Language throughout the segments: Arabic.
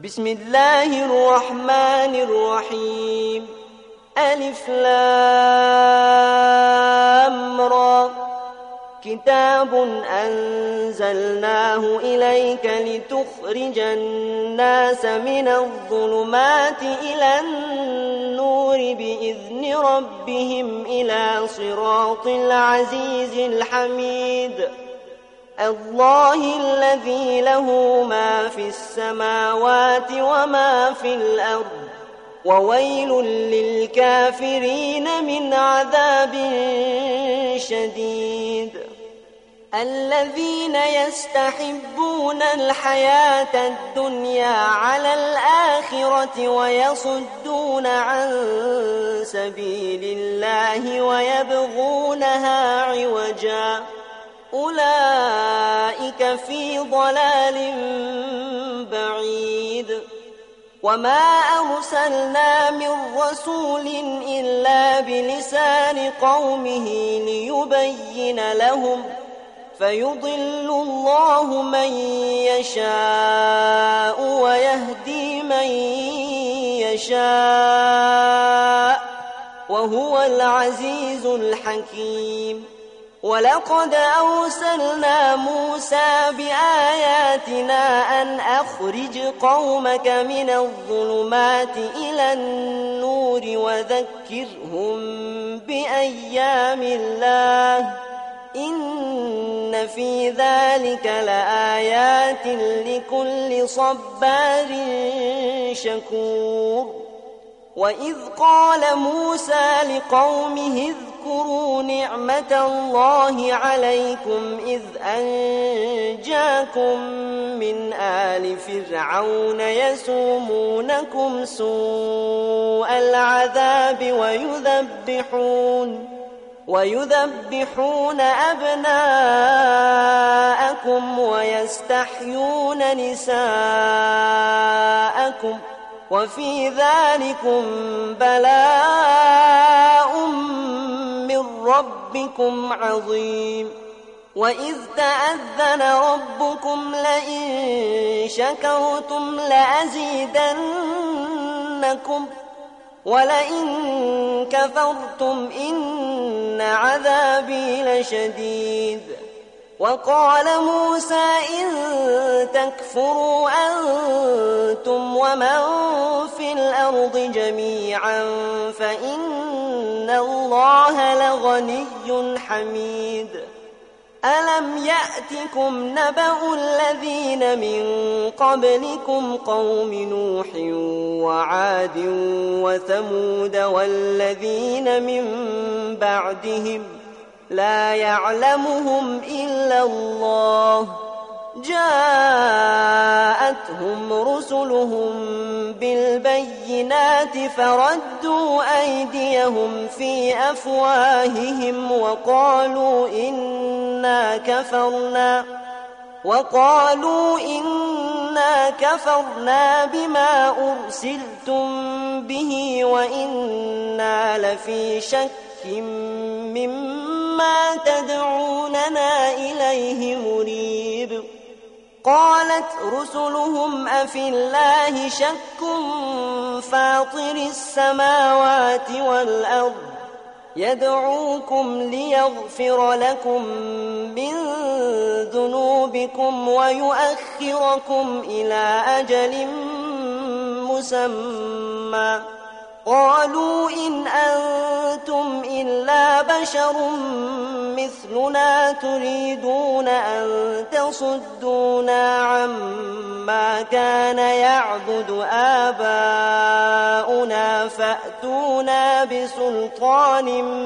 بسم الله الرحمن الرحيم. ألف لام را. كتاب أنزلناه إليك لتخرج الناس من الظلمات إلى النور بإذن ربهم إلى صراط العزيز الحميد. الله الذي له ما في السماوات وما في الأرض، وويل للكافرين من عذاب شديد. الذين يستحبون الحياة الدنيا على الآخرة ويصدون عن سبيل الله ويبغونها عوجا، أولئك في ضلال بعيد. وما أرسلنا من رسول إلا بلسان قومه ليبين لهم، فيضل الله من يشاء ويهدي من يشاء، وهو العزيز الحكيم. ولقد أرسلنا موسى بآياتنا أن أخرج قومك من الظلمات إلى النور وذكرهم بأيام الله، إن في ذلك لآيات لكل صبار شكور. وإذ قال موسى لقومه اذكروا نعمة الله عليكم إذ أنجاكم من آل فرعون يسومونكم سوء العذاب ويذبحون أبناءكم ويستحيون نساءكم، وفي ذلكم بلاء من ربكم عظيم. وإذ تأذن ربكم لئن شكرتم لأزيدنكم ولئن كفرتم إن عذابي لشديد. وقال موسى إن تكفروا أنتم ومن في الأرض جميعا فإن الله لغني حميد. ألم يأتكم نبأ الذين من قبلكم قوم نوح وعاد وثمود والذين من بعدهم لا يعلمهم إلا الله، جاءتهم رسلهم بالبينات فردوا أيديهم في أفواههم وقالوا إنا كفرنا بما أرسلتم به وإنا لفي شك مما تدعوننا إليه مريب. قالت رسلهم أفي الله شك فاطر السماوات والأرض يدعوكم ليغفر لكم من ذنوبكم ويؤخركم إلى أجل مسمى. قالوا إن أنتم إلا بشر مثلنا تريدون أن تصدونا عما كان يعبد آباؤنا فأتونا بسلطان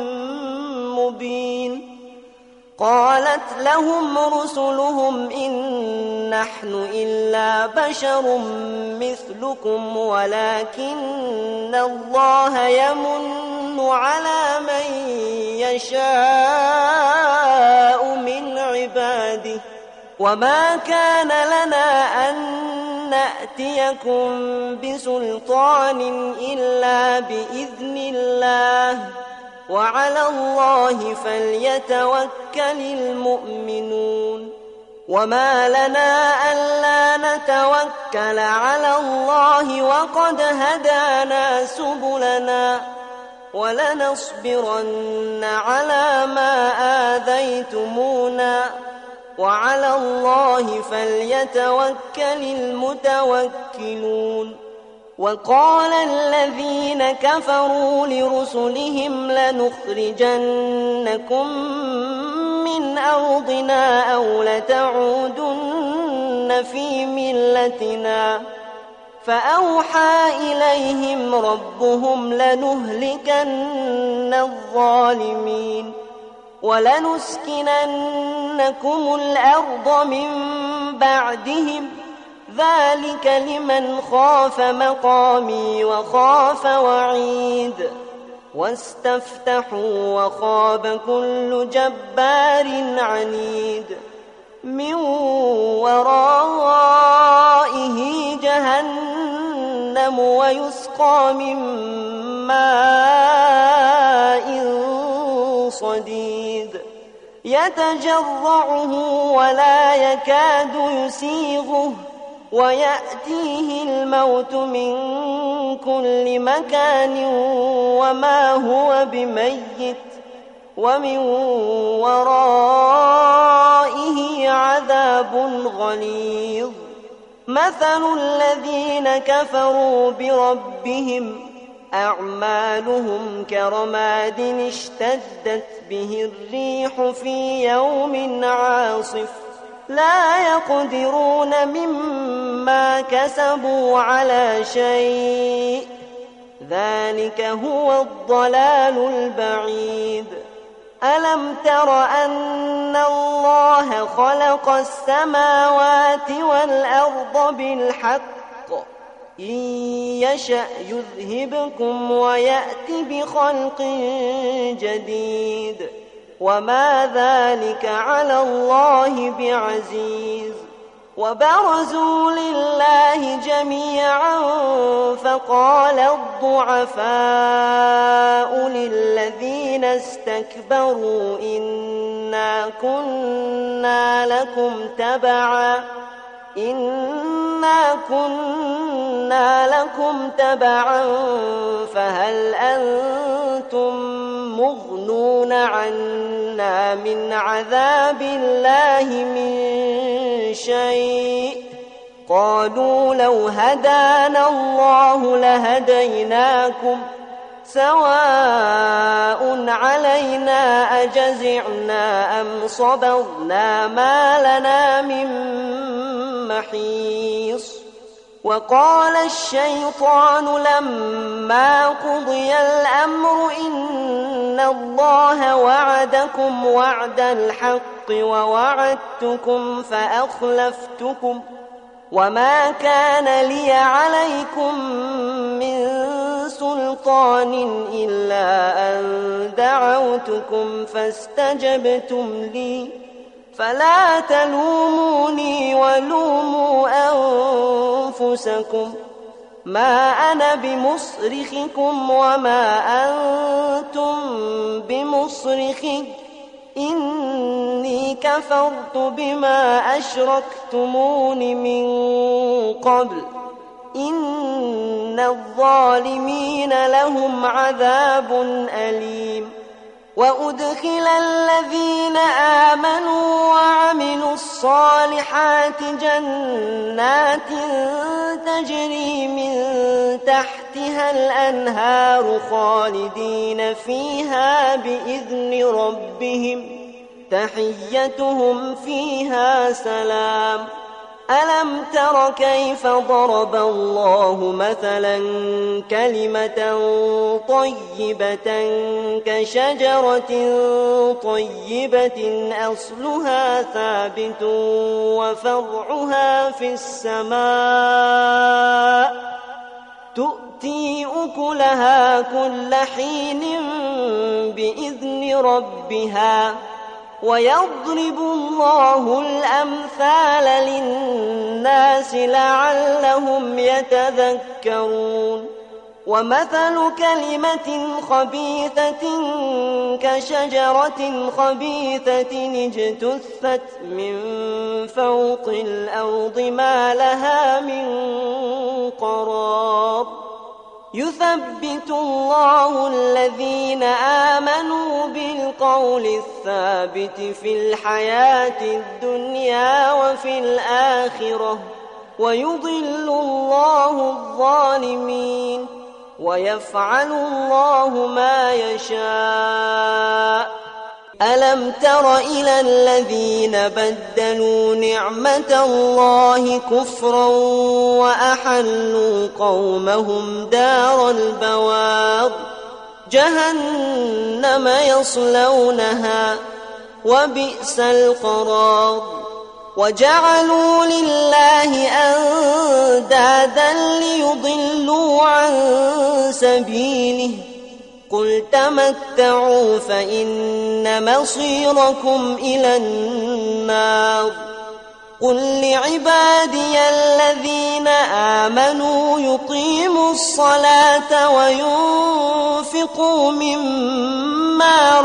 مبين. قالت لهم رسلهم إن نحن إلا بشر مثلكم ولكن الله يمن على من يشاء من عباده، وما كان لنا أن نأتيكم بسلطان إلا بإذن الله، وعلى الله فليتوكل المؤمنون. وما لنا ألا نتوكل على الله وقد هدانا سبلنا ولنصبرن على ما آذيتمونا وعلى الله فليتوكل المتوكلون. وقال الذين كفروا لرسلهم لنخرجنكم من أرضنا أو لتعودن في ملتنا فأوحى إليهم ربهم لنهلكن الظالمين ولنسكننكم الأرض من بعدهم ذلك لمن خاف مقامي وخاف وعيد. واستفتحوا وخاب كل جبار عنيد من ورائه جهنم ويسقى من ماء صديد يتجرعه ولا يكاد يسيغه ويأتيه الموت من كل مكان وما هو بميت ومن ورائه عذاب غليظ. مثل الذين كفروا بربهم أعمالهم كرماد اشتدت به الريح في يوم عاصف لا يقدرون مما كسبوا على شيء ذلك هو الضلال البعيد. ألم تر أن الله خلق السماوات والأرض بالحق إن يشأ يذهبكم ويأت بخلق جديد وما ذلك على الله بعزيز. وبرزوا لله جميعا فقال الضعفاء للذين استكبروا إنا كنا لكم تبعا فهل أنتم مغنون عنا من عذاب الله من شيء قالوا لو هدانا الله لهديناكم سواء علينا أجزعنا أم صبرنا ما لنا من محيص. وقال الشيطان لما قضي الأمر إن الله وعدكم وعد الحق ووعدتكم فأخلفتكم وما كان لي عليكم من سلطان إلا أن دعوتكم فاستجبتم لي فلا تلوموني ولوموا أنفسكم ما أنا بمصرخكم وما أنتم بمصرخي إني كفرت بما أشركتمون من قبل إن الظالمين لهم عذاب أليم. وأدخل الذين آمنوا وعملوا الصالحات جنات تجري من تحتها الأنهار خالدين فيها بإذن ربهم تحيتهم فيها سلام. ألم تر كيف ضرب الله مثلا كلمة طيبة كشجرة طيبة أصلها ثابت وفرعها في السماء تؤتي أكلها كل حين بإذن ربها ويضرب الله الأمثال للناس لعلهم يتذكرون. ومثل كلمة خبيثة كشجرة خبيثة اجتثت من فوق الأرض ما لها من قرار يثبت الله الذين آمنوا بالقول الثابت في الحياة الدنيا وفي الآخرة ويضل الله الظالمين ويفعل الله ما يشاء ألم تر إلى الذين بدلوا نعمة الله كفرا وأحلوا قومهم دار البوار جهنم يصلونها وبئس القرار وجعلوا لله أندادا ليضلوا عن سبيله قل تمتعوا فإن مصيركم إلى النار قل لعبادي الذين آمنوا يقيموا الصلاة وينفقوا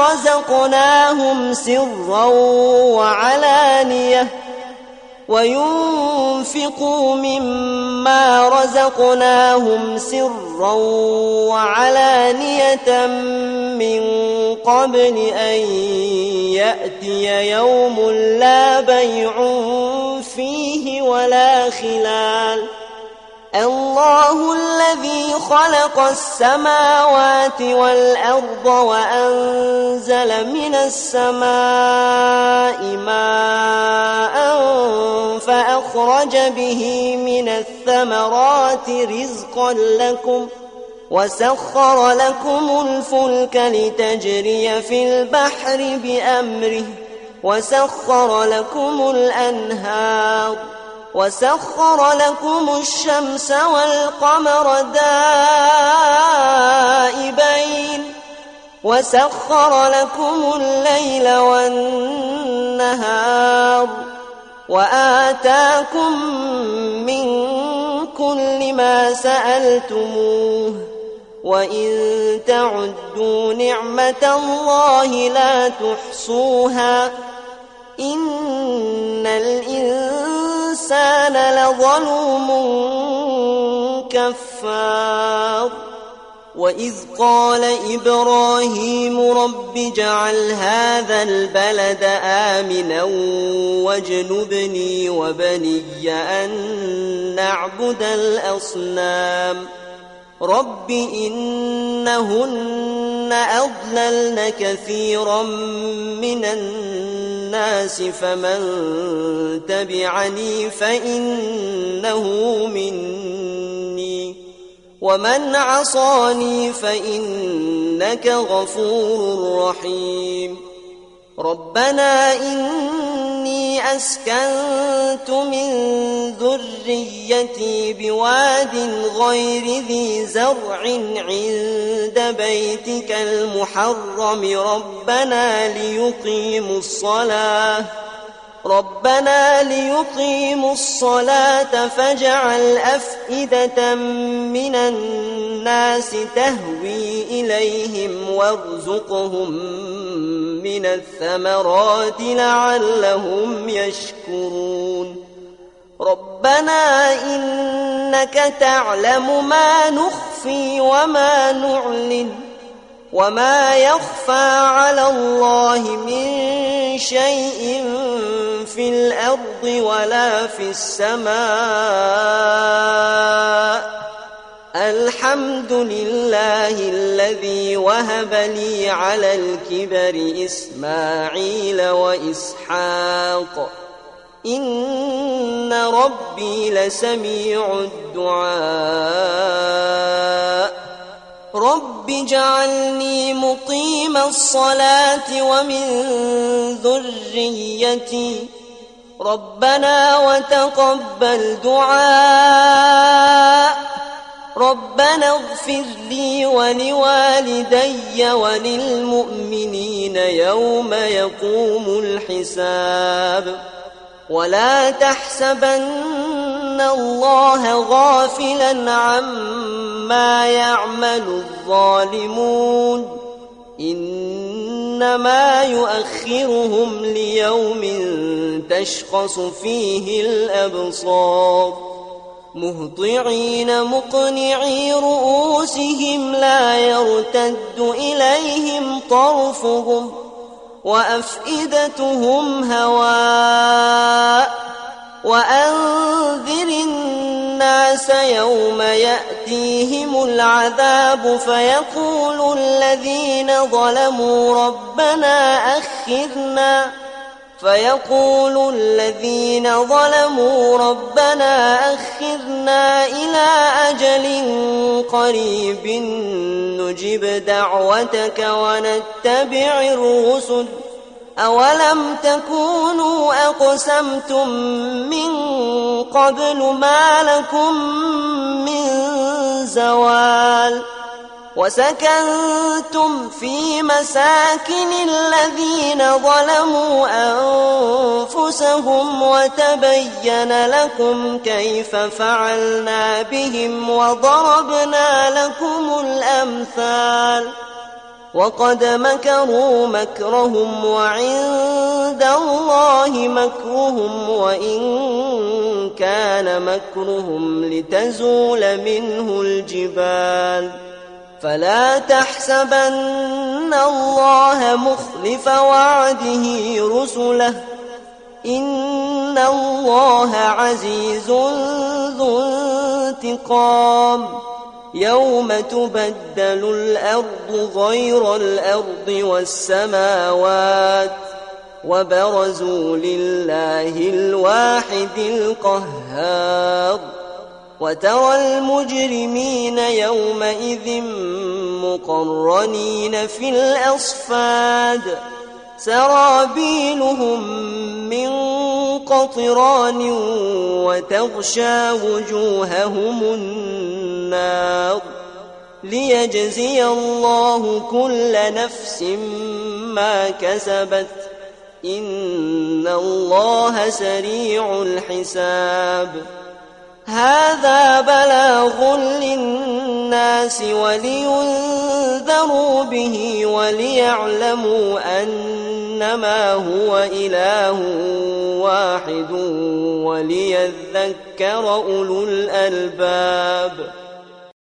مما رزقناهم سرا وعلانية من قبل أن يأتي يوم لا بيع فيه ولا خلال الله الذي خلق السماوات والأرض وأنزل من السماء ماء فأخرج به من الثمرات رزقا لكم وسخر لكم الفلك لتجري في البحر بأمره وسخر لكم الأنهار وسخر لكم الشمس والقمر دائبين وسخر لكم الليل والنهار وآتاكم من كل ما سألتموه وإن تعدوا نعمة الله لا تحصوها إن الإنسان لظلوم كفار وإذ قال إبراهيم رب اجعل هذا البلد آمنا واجنبني وبني أن نعبد الأصنام رب إنهن أضللن كثيرا من الناس فمن تبعني فإنه مني ومن عصاني فإنك غفور رحيم ربنا إني أسكنت من ذريتي بواد غير ذي زرع عند بيتك المحرم ربنا ليقيموا الصلاة فاجعل أفئدة من الناس تهوي إليهم وارزقهم من الثمرات لعلهم يشكرون ربنا إنك تعلم ما نخفي وما نعلن وما يخفى على الله من شيء في الأرض ولا في السماء الحمد لله الذي وهب لي على الكبر إسماعيل وإسحاق إن ربي لسميع الدعاء رب اجعلني مقيم الصلاة ومن ذريتي ربنا وتقبل دعاء ربنا اغفر لي ولوالدي وللمؤمنين يوم يقوم الحساب ولا تحسبن الله غافلا عما يعمل الظالمون إنما يؤخرهم ليوم تشخص فيه الأبصار مهطعين مقنعي رؤوسهم لا يرتد إليهم طرفهم وأفئدتهم هواء وأنذر الناس يوم يأتيهم العذاب فيقول الذين ظلموا ربنا أخذنا إلى أجل قريب نجب دعوتك ونتبع الرسل أولم تكونوا أقسمتم من قبل ما لكم من زوال وسكنتم في مساكن الذين ظلموا أنفسهم وتبين لكم كيف فعلنا بهم وضربنا لكم الأمثال وقد مكروا مكرهم وعند الله مكرهم وإن كان مكرهم لتزول منه الجبال فلا تحسبن الله مخلف وعده رسله إن الله عزيز ذو انتقام يوم تبدل الأرض غير الأرض والسماوات وبرزوا لله الواحد القهار وترى المجرمين يومئذ مقرنين في الأصفاد سرابيلهم من قطران وتغشى وجوههم النار ليجزي الله كل نفس ما كسبت إن الله سريع الحساب هذا بلاغ للناس ولينذروا به وليعلموا أنما هو إله واحد وليذكر أولو الألباب